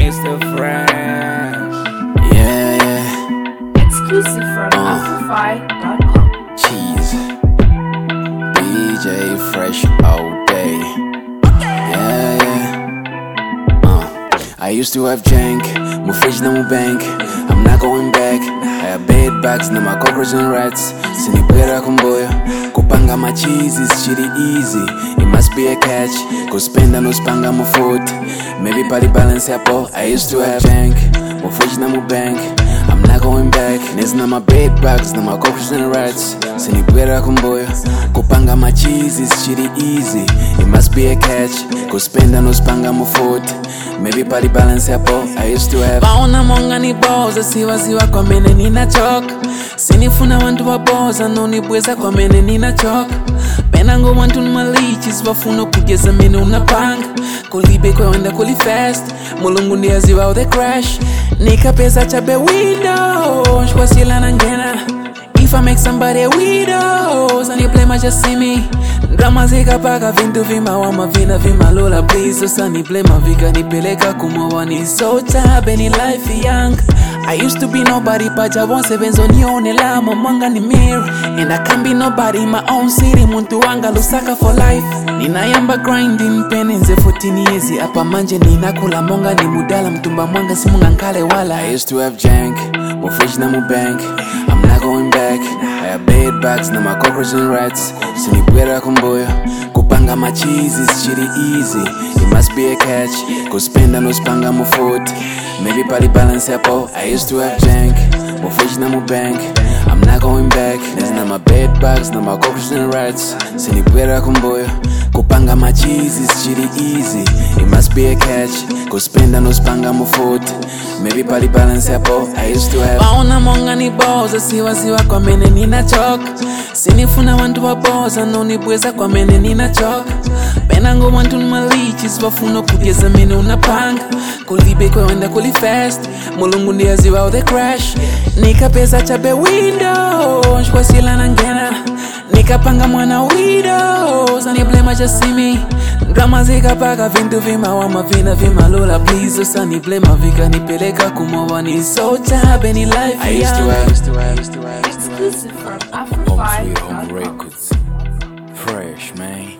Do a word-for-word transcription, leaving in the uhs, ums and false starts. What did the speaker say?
Mister Fresh. Yeah, yeah. Exclusive from Uh. Amplify dot com. Cheese. D J Fresh all day. Yeah, yeah. Uh. I used to have jank, my fridge no bank. I'm not going back. I have bed bugs, no my cockroaches and rats. Sinibwera kumboya, kupanga my cheese is shitty easy. It must be a catch, cause spend no spanga my foot. Maybe party balance apple. I used to have jank, my fridge no bank. I'm not going back. Nez na my bed bugs, na my cockroaches and rats. Sinibwera kumboya, kupanga my cheese is shitty easy. It must be a catch, cause spend no spanga my foot. Maybe party balance apple. I used to have. Baona monga ni boza siwa siwa kwa mene nina chok. Sinifuna wantu wa boza no ni bweza kwa mene nina chok. Penango wantu ni malichis wafuno kugeza mene unapanga. Kulibe kwe wenda kuli fast. Mulungu ndia ziwa the crash. Nika pesa chabe window. Shwa sila nangena. If I make somebody a widow, and you play my just see me. Drama zika paka vintu vima wama vina vima lola please. So sunny play my vika ni peleka kumawa ni so tabe ni life young. I used to be nobody but I want sevens on you ni lama mwanga ni mirror. And I can't be nobody in my own city. Muntu wanga lusaka for life. Nina yamba grinding penenze fourteen years. Apa manje nina kula monga ni mudala mtumba mwanga si munga nkale wala. I used to have jank, my fridge na my bank. I'm not going back. I have bed bugs, na my cockroaches and rats. Sinibwera kumboya, kupanga my cheese is shitty easy. It must be a catch, cause spend no spanga my foot. Maybe party balance apple. I used to have jank, my fridge na my bank. I'm not going back. There's na my bed bugs, na my cockroaches and rats. Sinibwera kumboya, kupanga my cheese is shitty easy. It must be a catch, cause spend no spanga my foot. Maybe party balance apple. I used to have. Baona monga ni boza siwa siwa kwa mene nina chok. Sinifuna wantu wa boza no ni bweza kwa mene nina chok. Penango wantu ni malichis wafuno kugeza mene unapanga. Kulibe kwe wenda kuli fast. Mulungu ndia ziwa the crash. Nika pesa chabe window. Shwa sila nangena. Nika panga mwana widow. Sani blame just see me. Drama zika paka vintu vima wama vina vima lola please. So sunny blame vika ni peleka kumawa ni so tabe ni life I used to young. have. Used to have. Used to have. Exclusive from Home Amplify Sweet dot Home com. Records. Fresh, man.